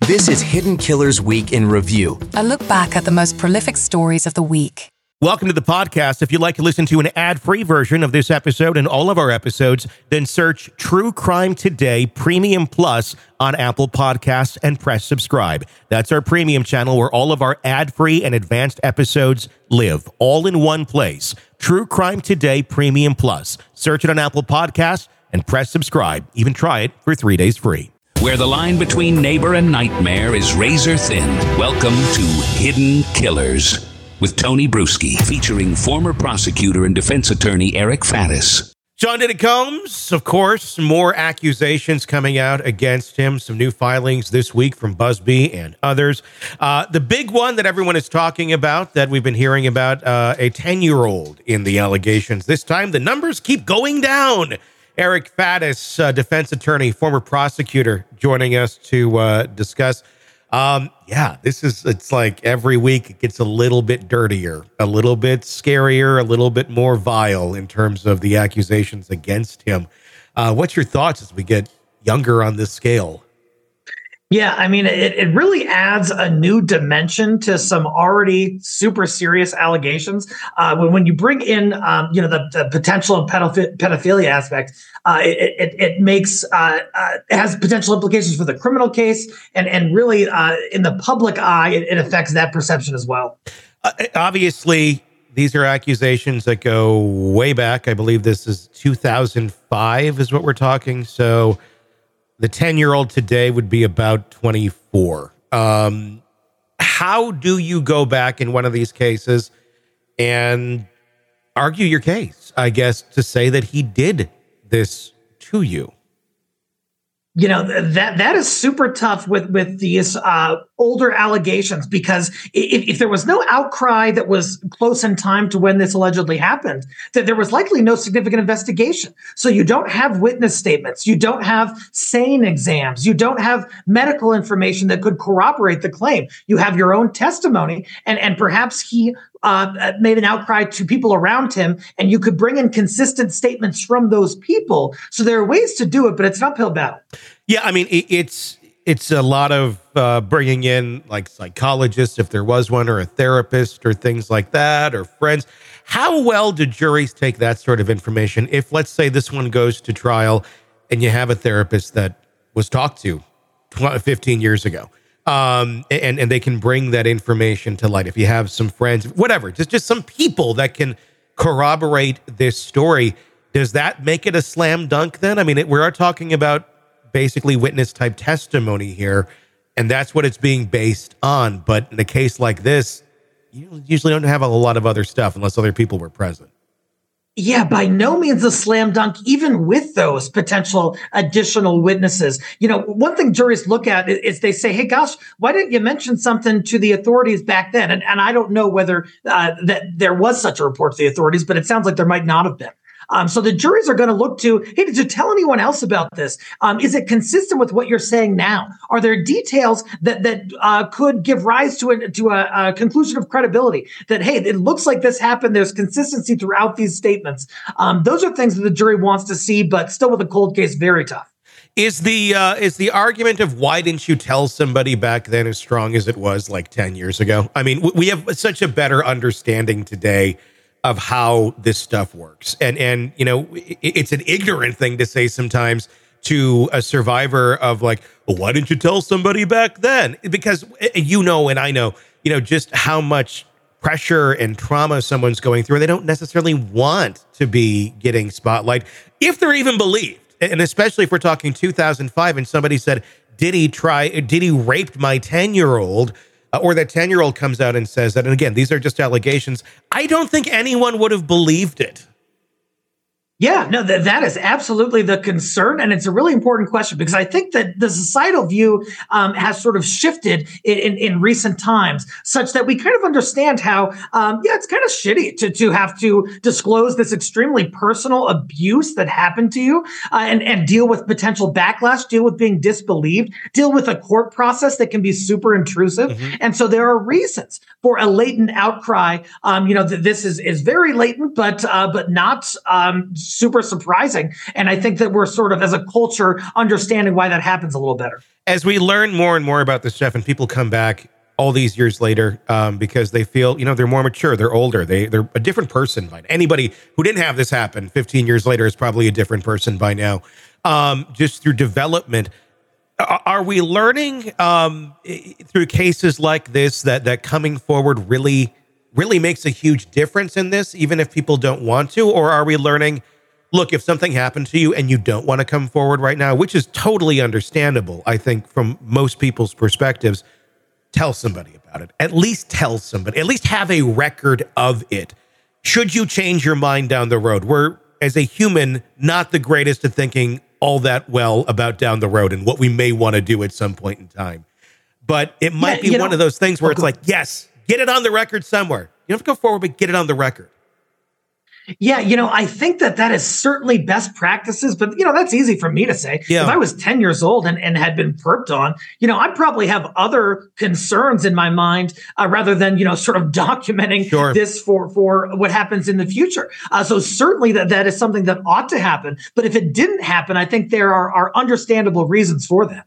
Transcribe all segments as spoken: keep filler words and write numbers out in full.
This is Hidden Killers Week in Review. A look back at the most prolific stories of the week. Welcome to the podcast. If you'd like to listen to an ad-free version of this episode and all of our episodes, then search True Crime Today Premium Plus on Apple Podcasts and press subscribe. That's our premium channel where all of our ad-free and advanced episodes live, all in one place. True Crime Today Premium Plus. Search it on Apple Podcasts and press subscribe. Even try it for three days free. Where the line between neighbor and nightmare is razor thin. Welcome to Hidden Killers with Tony Bruschi, featuring former prosecutor and defense attorney Eric Faddis. John Diddy Combs, of course, more accusations coming out against him. Some new filings this week from Busby and others. Uh, the big one that everyone is talking about, that we've been hearing about, uh, a ten-year-old in the allegations. This time, the numbers keep going down. Eric Faddis, uh, defense attorney, former prosecutor, joining us to uh, discuss. Um, yeah, this is, it's like every week it gets a little bit dirtier, a little bit scarier, a little bit more vile in terms of the accusations against him. Uh, what's your thoughts as we get younger on this scale? Yeah, I mean, it, it really adds a new dimension to some already super serious allegations. Uh, when, when you bring in, um, you know, the, the potential pedoph- pedophilia aspect, uh, it, it, it makes uh, uh, it has potential implications for the criminal case, and and really uh, in the public eye, it, it affects that perception as well. Uh, obviously, these are accusations that go way back. I believe this is two thousand five is what we're talking. So the ten-year-old today would be about twenty-four. Um, how do you go back in one of these cases and argue your case, I guess, to say that he did this to you? You know, that that is super tough with with these uh, older allegations, because if, if there was no outcry that was close in time to when this allegedly happened, that there was likely no significant investigation. So you don't have witness statements, you don't have SANE exams, you don't have medical information that could corroborate the claim. You have your own testimony, and and perhaps he Uh, made an outcry to people around him, and you could bring in consistent statements from those people. So there are ways to do it, but it's an uphill battle. Yeah, I mean, it, it's it's a lot of uh, bringing in like psychologists, if there was one, or a therapist, or things like that, or friends. How well do juries take that sort of information? If, let's say, this one goes to trial and you have a therapist that was talked to fifteen years ago, Um, and, and they can bring that information to light. If you have some friends, whatever, just, just some people that can corroborate this story, does that make it a slam dunk then? I mean, it, we are talking about basically witness type testimony here, and that's what it's being based on. But in a case like this, you usually don't have a lot of other stuff unless other people were present. Yeah, by no means a slam dunk, even with those potential additional witnesses. You know, one thing juries look at is they say, hey, gosh, why didn't you mention something to the authorities back then? And, and I don't know whether uh, that there was such a report to the authorities, but it sounds like there might not have been. Um, so the juries are going to look to, hey, did you tell anyone else about this? Um, is it consistent with what you're saying now? Are there details that that uh, could give rise to a, to a, a conclusion of credibility that, hey, it looks like this happened. There's consistency throughout these statements. Um, those are things that the jury wants to see, but still with a cold case, very tough. Is the uh, is the argument of why didn't you tell somebody back then as strong as it was like ten years ago? I mean, we have such a better understanding today of how this stuff works. And, and you know, it's an ignorant thing to say sometimes to a survivor of like, well, why didn't you tell somebody back then? Because you know, and I know, you know, just how much pressure and trauma someone's going through. They don't necessarily want to be getting spotlight if they're even believed. And especially if we're talking two thousand five and somebody said, did he try, did he raped my ten-year-old? Uh, or that ten-year-old comes out and says that, and again, these are just allegations. I don't think anyone would have believed it. Yeah, no, that, that is absolutely the concern. And it's a really important question, because I think that the societal view um, has sort of shifted in, in, in recent times, such that we kind of understand how, um, yeah, it's kind of shitty to, to have to disclose this extremely personal abuse that happened to you, uh, and, and deal with potential backlash, deal with being disbelieved, deal with a court process that can be super intrusive. Mm-hmm. And so there are reasons for a latent outcry. Um, you know, that this is, is very latent, but, uh, but not, um, super surprising. And I think that we're sort of, as a culture, understanding why that happens a little better. As we learn more and more about this stuff and people come back all these years later um, because they feel, you know, they're more mature, they're older, they, they're a different person. By anybody who didn't have this happen fifteen years later is probably a different person by now, um, just through development. Are we learning um, through cases like this that that coming forward really, really makes a huge difference in this, even if people don't want to? Or are we learning, look, if something happened to you and you don't want to come forward right now, which is totally understandable, I think, from most people's perspectives, tell somebody about it. At least tell somebody. At least have a record of it. Should you change your mind down the road? We're, as a human, not the greatest at thinking all that well about down the road and what we may want to do at some point in time. But it might yeah, be one know, of those things where it's like, yes, get it on the record somewhere. You don't have to go forward, but get it on the record. Yeah, you know, I think that that is certainly best practices, but, you know, that's easy for me to say. Yeah. If I was ten years old and, and had been perped on, you know, I'd probably have other concerns in my mind uh, rather than, you know, sort of documenting sure. this for, for what happens in the future. Uh, so certainly that, that is something that ought to happen. But if it didn't happen, I think there are, are understandable reasons for that.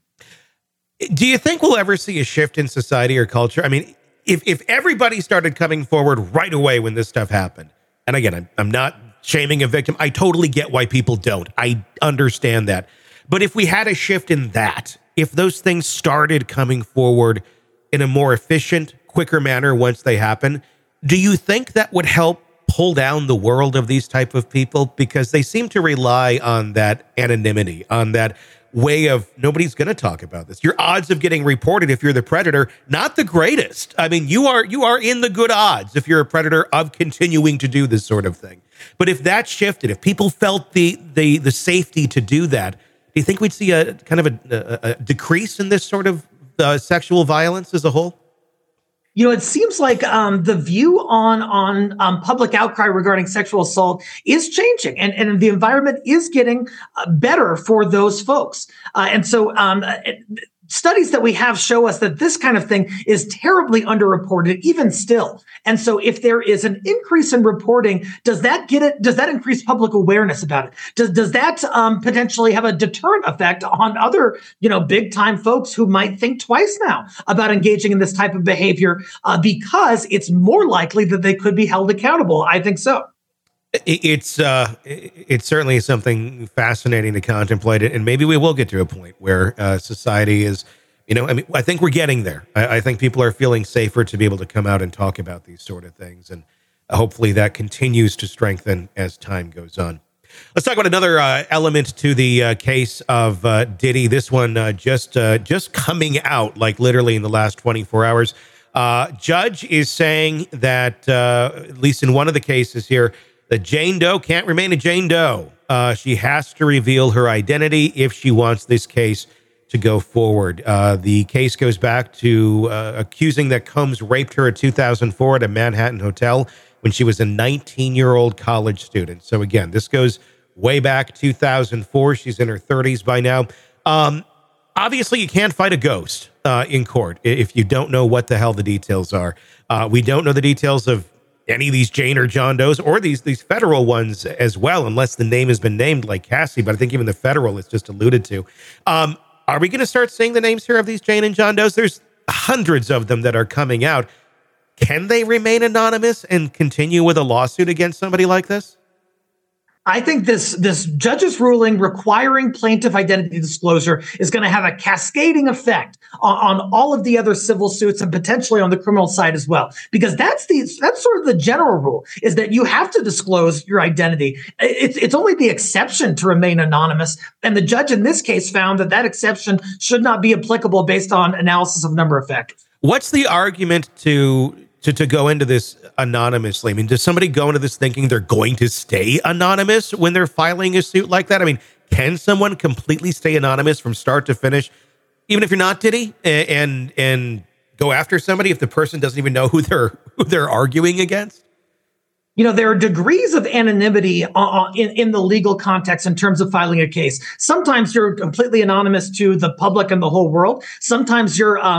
Do you think we'll ever see a shift in society or culture? I mean, if, if everybody started coming forward right away when this stuff happened, and again, I'm, I'm not shaming a victim. I totally get why people don't. I understand that. But if we had a shift in that, if those things started coming forward in a more efficient, quicker manner once they happen, do you think that would help pull down the world of these type of people? Because they seem to rely on that anonymity, on that way of nobody's going to talk about this. Your odds of getting reported if you're the predator, not the greatest. I mean, you are you are in the good odds if you're a predator of continuing to do this sort of thing. But if that shifted, if people felt the the the safety to do that, do you think we'd see a kind of a, a, a decrease in this sort of uh, sexual violence as a whole? You know, it seems like um, the view on on um, public outcry regarding sexual assault is changing, and, and the environment is getting uh, better for those folks. Uh, and so um, it, studies that we have show us that this kind of thing is terribly underreported, even still. And so if there is an increase in reporting, does that get it? Does that increase public awareness about it? Does, does that um, potentially have a deterrent effect on other, you know, big time folks who might think twice now about engaging in this type of behavior uh, because it's more likely that they could be held accountable? I think so. It's uh, it's certainly something fascinating to contemplate, and maybe we will get to a point where uh, society is, you know, I mean, I think we're getting there. I, I think people are feeling safer to be able to come out and talk about these sort of things, and hopefully that continues to strengthen as time goes on. Let's talk about another uh, element to the uh, case of uh, Diddy. This one uh, just uh, just coming out, like literally in the last twenty-four hours. Uh, judge is saying that, uh, at least in one of the cases here, that Jane Doe can't remain a Jane Doe. Uh, she has to reveal her identity if she wants this case to go forward. Uh, the case goes back to uh, accusing that Combs raped her in two thousand four at a Manhattan hotel when she was a nineteen-year-old college student. So again, this goes way back two thousand four. She's in her thirties by now. Um, obviously, you can't fight a ghost uh, in court if you don't know what the hell the details are. Uh, we don't know the details of any of these Jane or John Does, or these these federal ones as well, unless the name has been named like Cassie, but I think even the federal is just alluded to. Um, are we going to start seeing the names here of these Jane and John Does? There's hundreds of them that are coming out. Can they remain anonymous and continue with a lawsuit against somebody like this? I think this this judge's ruling requiring plaintiff identity disclosure is going to have a cascading effect on, on all of the other civil suits and potentially on the criminal side as well. Because that's the that's sort of the general rule, is that you have to disclose your identity. It's it's only the exception to remain anonymous. And the judge in this case found that that exception should not be applicable based on analysis of a number of factors. What's the argument to to to go into this anonymously? I mean, does somebody go into this thinking they're going to stay anonymous when they're filing a suit like that? I mean, can someone completely stay anonymous from start to finish, even if you're not Diddy, and and, and go after somebody if the person doesn't even know who they're who they're arguing against? You know, there are degrees of anonymity uh, in, in the legal context in terms of filing a case. Sometimes you're completely anonymous to the public and the whole world. Sometimes you're um,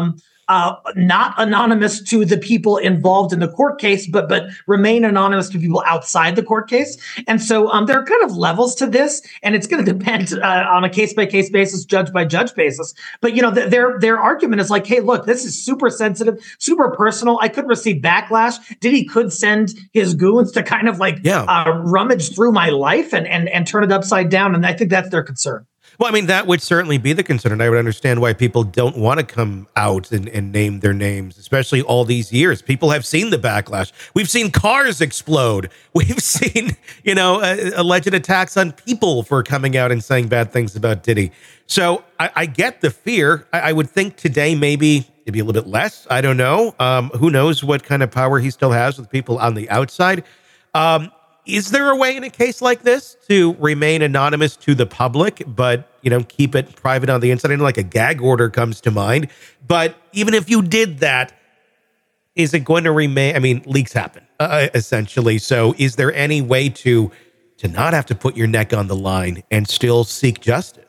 uh, not anonymous to the people involved in the court case, but but remain anonymous to people outside the court case. And so um, there are kind of levels to this, and it's going to depend uh, on a case by case basis, judge by judge basis. But you know, th- their their argument is like, hey, look, this is super sensitive, super personal. I could receive backlash. Diddy could send his goons to kind of like yeah. uh, rummage through my life and and and turn it upside down. And I think that's their concern. Well, I mean, that would certainly be the concern. And I would understand why people don't want to come out and, and name their names, especially all these years. People have seen the backlash. We've seen cars explode. We've seen, you know, uh, alleged attacks on people for coming out and saying bad things about Diddy. So I, I get the fear. I, I would think today maybe maybe a little bit less. I don't know. Um, who knows what kind of power he still has with people on the outside. Um, Is there a way in a case like this to remain anonymous to the public, but, you know, keep it private on the inside? I know like a gag order comes to mind, but even if you did that, is it going to remain? I mean, leaks happen, uh, essentially. So is there any way to, to not have to put your neck on the line and still seek justice?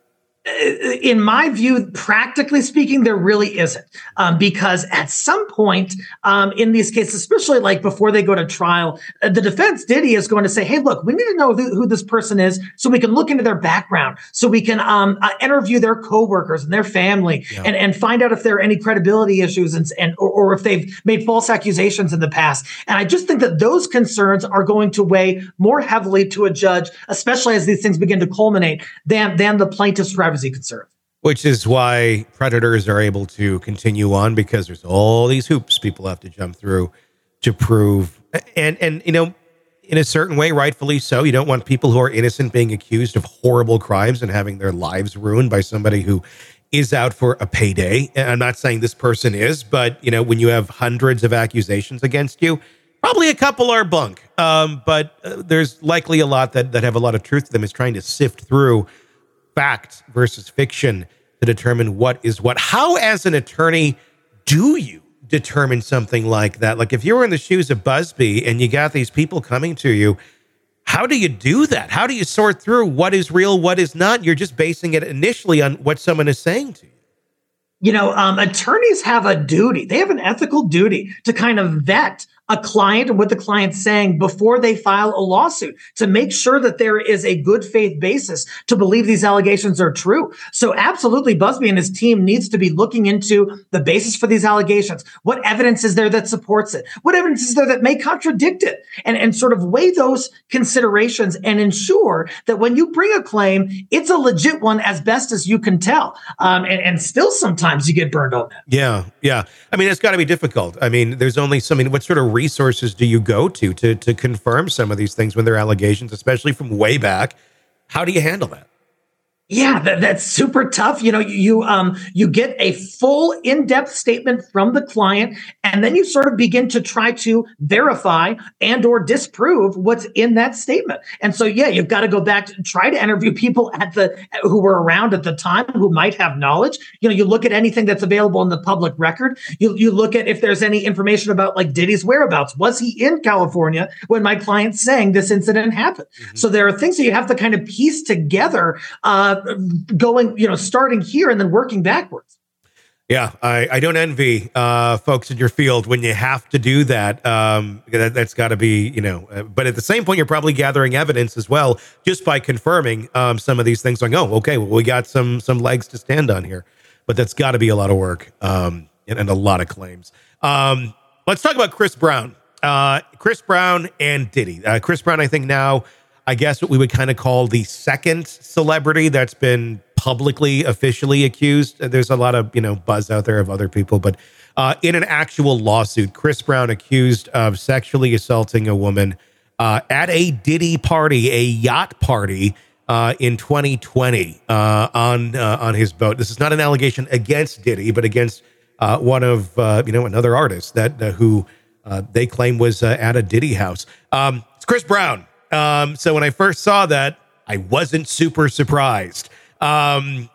In my view, practically speaking, there really isn't, um, because at some point um, in these cases, especially like before they go to trial, uh, the defense Diddy is going to say, hey, look, we need to know who, who this person is so we can look into their background, so we can um, uh, interview their coworkers and their family yeah. and, and find out if there are any credibility issues and, and or, or if they've made false accusations in the past. And I just think that those concerns are going to weigh more heavily to a judge, especially as these things begin to culminate, than, than the plaintiff's privacy concern. Which is why predators are able to continue on, because there's all these hoops people have to jump through to prove. And, and you know, in a certain way, rightfully so, you don't want people who are innocent being accused of horrible crimes and having their lives ruined by somebody who is out for a payday. And I'm not saying this person is, but, you know, when you have hundreds of accusations against you, probably a couple are bunk. Um, but uh, there's likely a lot that, that have a lot of truth to them. Is trying to sift through fact versus fiction to determine what is what. How, as an attorney, do you determine something like that? Like if you were in the shoes of Busby and you got these people coming to you, how do you do that? How do you sort through what is real, what is not? You're just basing it initially on what someone is saying to you. You know, um, attorneys have a duty. They have an ethical duty to kind of vet a client and what the client's saying before they file a lawsuit, to make sure that there is a good faith basis to believe these allegations are true. So absolutely, Busby and his team needs to be looking into the basis for these allegations. What evidence is there that supports it? What evidence is there that may contradict it? And, and sort of weigh those considerations and ensure that when you bring a claim, it's a legit one as best as you can tell. Um, and, and still sometimes you get burned on that. Yeah, yeah. I mean, it's got to be difficult. I mean, there's only so many, what sort of resources do you go to to to confirm some of these things when they're allegations, especially from way back? How do you handle that? Yeah, that, that's super tough. You know, you um you get a full in-depth statement from the client, and then you sort of begin to try to verify and or disprove what's in that statement. And so, yeah, you've got to go back to try to interview people at the who were around at the time who might have knowledge. You know, you look at anything that's available in the public record. You you look at if there's any information about like Diddy's whereabouts. Was he in California when my client's saying this incident happened? Mm-hmm. So there are things that you have to kind of piece together. Uh, going, you know, starting here and then working backwards. Yeah, I, I don't envy uh, folks in your field when you have to do that. Um, that that's got to be, you know, uh, but at the same point, you're probably gathering evidence as well, just by confirming um, some of these things. Like, oh, okay, well, we got some some legs to stand on here. But that's got to be a lot of work um, and, and a lot of claims. Um, let's talk about Chris Brown. Uh, Chris Brown and Diddy. Uh, Chris Brown, I think now, I guess what we would kind of call the second celebrity that's been publicly, officially accused. There's a lot of, you know, buzz out there of other people, but uh, in an actual lawsuit, Chris Brown accused of sexually assaulting a woman uh, at a Diddy party, a yacht party uh, in twenty twenty uh, on uh, on his boat. This is not an allegation against Diddy, but against uh, one of, uh, you know, another artist that uh, who uh, they claim was uh, at a Diddy house. Um, it's Chris Brown. Um, so when I first saw that, I wasn't super surprised. Um,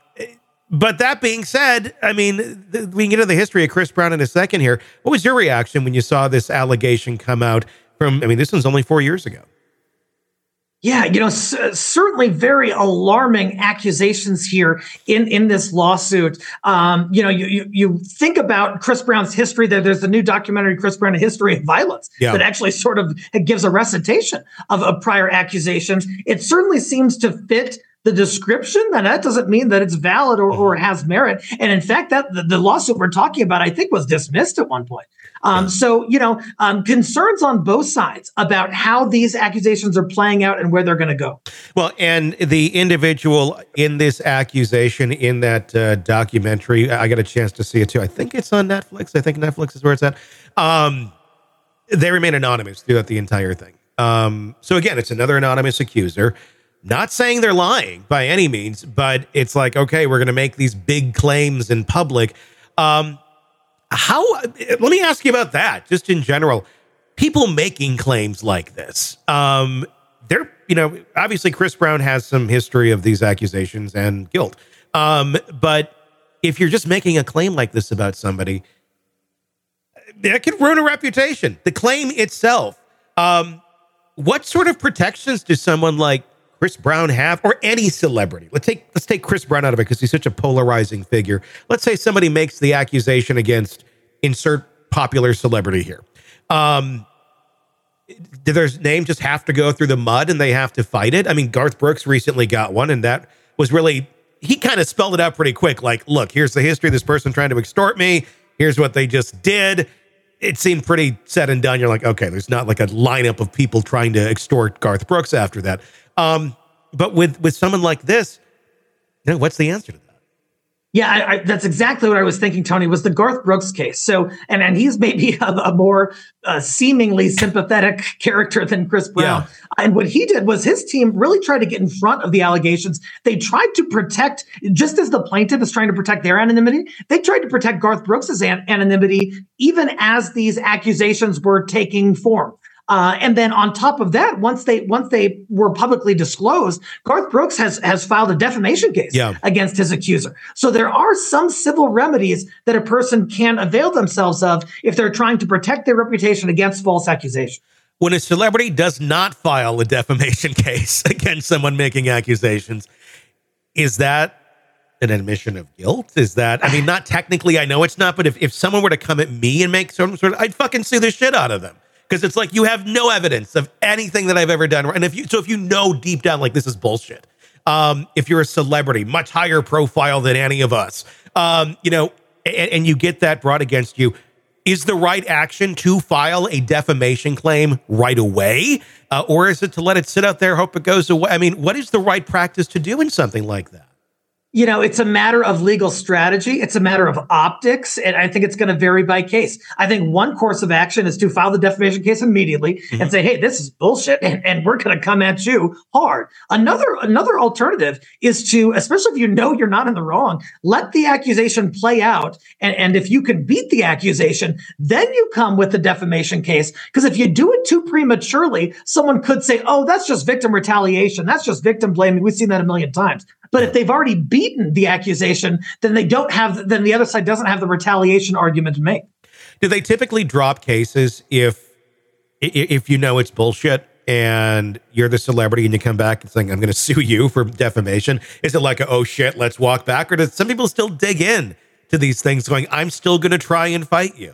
but that being said, I mean, th- we can get into the history of Chris Brown in a second here. What was your reaction when you saw this allegation come out from, I mean, this one's only four years ago. Yeah, you know, c- certainly very alarming accusations here in, in this lawsuit. Um, you know, you, you you think about Chris Brown's history. There, there's a new documentary, Chris Brown: A History of Violence, yeah. that actually sort of gives a recitation of, of prior accusations. It certainly seems to fit the description. And that doesn't mean that it's valid or, or has merit. And in fact, that the, the lawsuit we're talking about, I think, was dismissed at one point. Um, yeah. So, you know, um, concerns on both sides about how these accusations are playing out and where they're going to go. Well, and the individual in this accusation in that uh, documentary, I got a chance to see it too. I think it's on Netflix. I think Netflix is where it's at. Um, they remain anonymous throughout the entire thing. Um, so again, it's another anonymous accuser. Not saying they're lying by any means, but it's like, okay, we're going to make these big claims in public. Um, how, let me ask you about that, just in general. People making claims like this, um, they're, you know, obviously Chris Brown has some history of these accusations and guilt. Um, but if you're just making a claim like this about somebody, that could ruin a reputation. The claim itself. Um, what sort of protections does someone like Chris Brown have, or any celebrity? Let's take let's take Chris Brown out of it because he's such a polarizing figure. Let's say somebody makes the accusation against insert popular celebrity here. Um, did their name just have to go through the mud and they have to fight it? I mean, Garth Brooks recently got one, and that was really, he kind of spelled it out pretty quick. Like, look, here's the history of this person trying to extort me. Here's what they just did. It seemed pretty said and done. You're like, okay, there's not like a lineup of people trying to extort Garth Brooks after that. Um, but with, with someone like this, you know, what's the answer to that? Yeah, I, I, that's exactly what I was thinking, Tony, was the Garth Brooks case. So, and, and he's maybe a, a more uh, seemingly sympathetic character than Chris Brown. Yeah. And what he did was his team really tried to get in front of the allegations. They tried to protect, just as the plaintiff is trying to protect their anonymity, they tried to protect Garth Brooks's an- anonymity, even as these accusations were taking form. Uh, and then on top of that, once they once they were publicly disclosed, Garth Brooks has has filed a defamation case yeah. against his accuser. So there are some civil remedies that a person can avail themselves of if they're trying to protect their reputation against false accusation. When a celebrity does not file a defamation case against someone making accusations, is that an admission of guilt? Is that, I mean, not technically, I know it's not, but if, if someone were to come at me and make some sort of, I'd fucking sue the shit out of them. Because it's like, you have no evidence of anything that I've ever done. And if you, so if you know deep down, like, this is bullshit. Um, if you're a celebrity, much higher profile than any of us, um, you know, and, and you get that brought against you, is the right action to file a defamation claim right away? Uh, or is it to let it sit out there, hope it goes away? I mean, what is the right practice to do in something like that? You know, it's a matter of legal strategy. It's a matter of optics. And I think it's going to vary by case. I think one course of action is to file the defamation case immediately mm-hmm. and say, hey, this is bullshit. And, and we're going to come at you hard. Another, another alternative is to, especially if you know you're not in the wrong, let the accusation play out. And, and if you can beat the accusation, then you come with the defamation case. Because if you do it too prematurely, someone could say, oh, that's just victim retaliation. That's just victim blaming. We've seen that a million times. But if they've already beaten the accusation, then they don't have, then the other side doesn't have the retaliation argument to make. Do they typically drop cases if, if you know it's bullshit and you're the celebrity and you come back and saying, I'm going to sue you for defamation? Is it like, a, oh shit, let's walk back? Or does some people still dig in to these things going, I'm still going to try and fight you?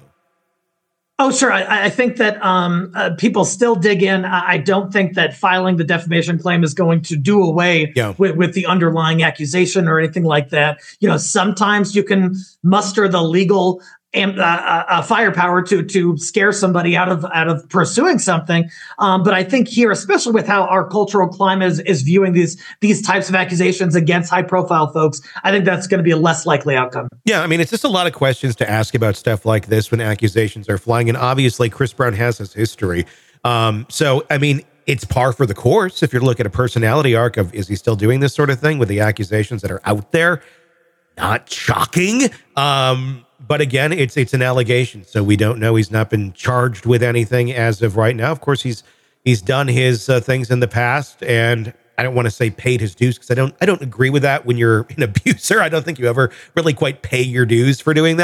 Oh, sure. I, I think that um, uh, people still dig in. I don't think that filing the defamation claim is going to do away yeah. with, with the underlying accusation or anything like that. You know, sometimes you can muster the legal and, uh, uh, firepower to to scare somebody out of out of pursuing something. Um, but I think here, especially with how our cultural climate is, is viewing these these types of accusations against high profile folks, I think that's going to be a less likely outcome. Yeah, I mean, it's just a lot of questions to ask about stuff like this when accusations are flying. And obviously, Chris Brown has his history. Um, so, I mean, it's par for the course. If you look at a personality arc of, is he still doing this sort of thing with the accusations that are out there? Not shocking. Um, but again, it's it's an allegation. So we don't know. He's not been charged with anything as of right now. Of course, he's he's done his uh, things in the past. And I don't want to say paid his dues because I don't I don't agree with that when you're an abuser. I don't think you ever really quite pay your dues for doing that.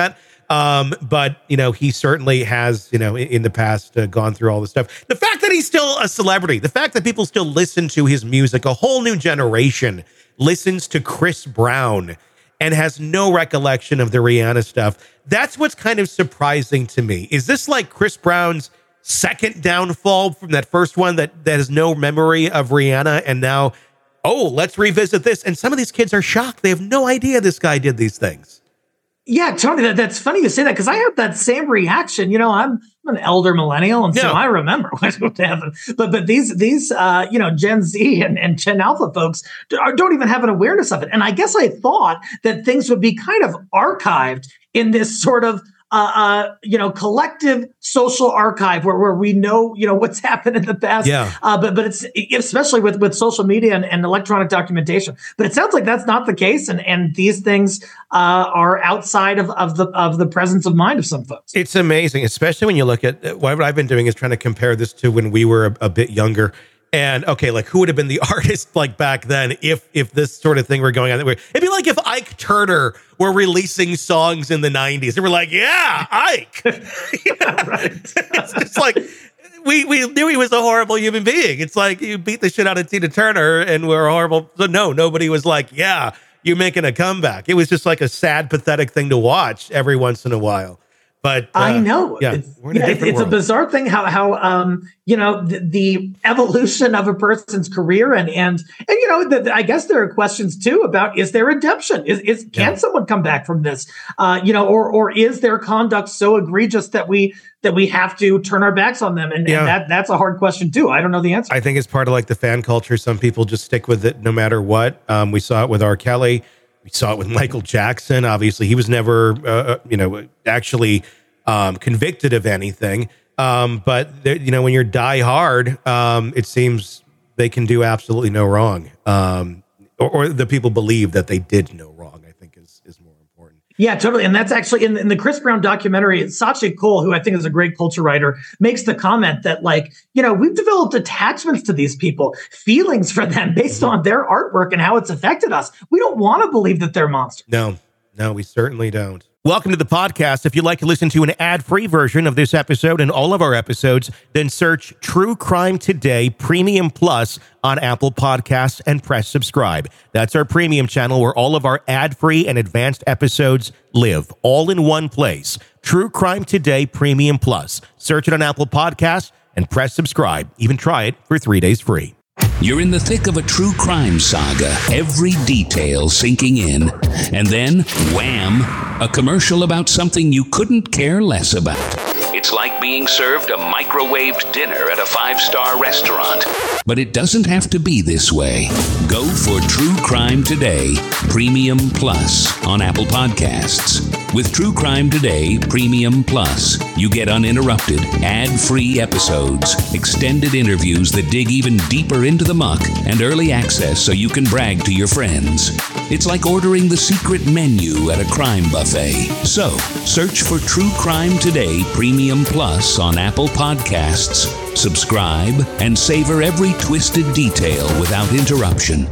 Um, but, you know, he certainly has, you know, in, in the past uh, gone through all this stuff. The fact that he's still a celebrity, the fact that people still listen to his music, a whole new generation listens to Chris Brown and has no recollection of the Rihanna stuff. That's what's kind of surprising to me. Is this like Chris Brown's second downfall from that first one that, that has no memory of Rihanna? And now, oh, let's revisit this. And some of these kids are shocked. They have no idea this guy did these things. Yeah, Tony, that, that's funny you say that because I had that same reaction. You know, I'm, I'm an elder millennial, and so Yeah. I remember what happened. But but these these uh, you know Gen Z and, and Gen Alpha folks don't even have an awareness of it. And I guess I thought that things would be kind of archived in this sort of uh, uh, you know collective social archive where, where we know you know what's happened in the past. Yeah. Uh, but but it's especially with with social media and, and electronic documentation. But it sounds like that's not the case, and and these things uh, are outside of of the of the presence of mind of some folks. It's amazing, especially when you look at what I've been doing is trying to compare this to when we were a, a bit younger. And okay, like who would have been the artist like back then if if this sort of thing were going on? It'd be like if Ike Turner were releasing songs in the nineties. They were like, yeah, Ike. Yeah, right. It's just like we we knew he was a horrible human being. It's like you beat the shit out of Tina Turner and we're horrible. So no, nobody was like, yeah, you're making a comeback. It was just like a sad, pathetic thing to watch every once in a while. But uh, I know. Yeah, it's, we're in a yeah, different it's a world. bizarre thing how how um you know the, the evolution of a person's career and and and you know the, the- I guess there are questions too about is there redemption? Is is can Yeah. someone come back from this? Uh, you know, or or is their conduct so egregious that we that we have to turn our backs on them? And, Yeah. and that that's a hard question too. I don't know the answer. I think it's part of like the fan culture. Some people just stick with it no matter what. Um, we saw it with R. Kelly. We saw it with Michael Jackson. Obviously, he was never, uh, you know, actually um, convicted of anything. Um, but there- you know, when you're die hard, um, it seems they can do absolutely no wrong, um, or, or the people believe that they did no wrong. I think is is more important. Yeah, totally. And that's actually in, in the Chris Brown documentary, Sachi Cole, who I think is a great culture writer, makes the comment that, like, you know, we've developed attachments to these people, feelings for them based on their artwork and how it's affected us. We don't want to believe that they're monsters. No, no, we certainly don't. Welcome to the podcast. If you'd like to listen to an ad-free version of this episode and all of our episodes, then search True Crime Today Premium Plus on Apple Podcasts and press subscribe. That's our premium channel where all of our ad-free and advanced episodes live, all in one place. True Crime Today Premium Plus. Search it on Apple Podcasts and press subscribe. Even try it for three days free. You're in the thick of a true crime saga, every detail sinking in. And then, wham, a commercial about something you couldn't care less about. It's like being served a microwaved dinner at a five-star restaurant. But it doesn't have to be this way. Go for True Crime Today Premium Plus on Apple Podcasts. With True Crime Today Premium Plus, you get uninterrupted, ad-free episodes, extended interviews that dig even deeper into the muck, and early access so you can brag to your friends. It's like ordering the secret menu at a crime buffet. So, search for True Crime Today Premium Plus on Apple Podcasts, subscribe, and savor every twisted detail without interruption.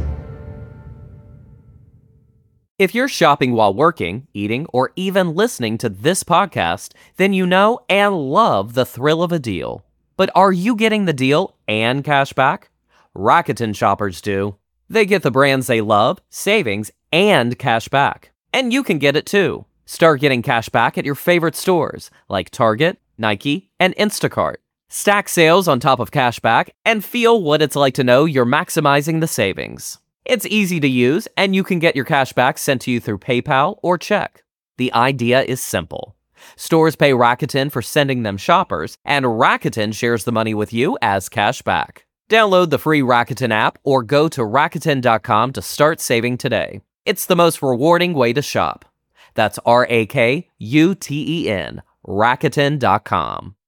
If you're shopping while working, eating, or even listening to this podcast, then you know and love the thrill of a deal. But are you getting the deal and cash back? Rakuten shoppers do. They get the brands they love, savings, and cash back. And you can get it too. Start getting cash back at your favorite stores like Target, Nike, and Instacart. Stack sales on top of cash back and feel what it's like to know you're maximizing the savings. It's easy to use, and you can get your cash back sent to you through PayPal or check. The idea is simple. Stores pay Rakuten for sending them shoppers, and Rakuten shares the money with you as cash back. Download the free Rakuten app or go to Rakuten dot com to start saving today. It's the most rewarding way to shop. That's R A K U T E N, Rakuten dot com.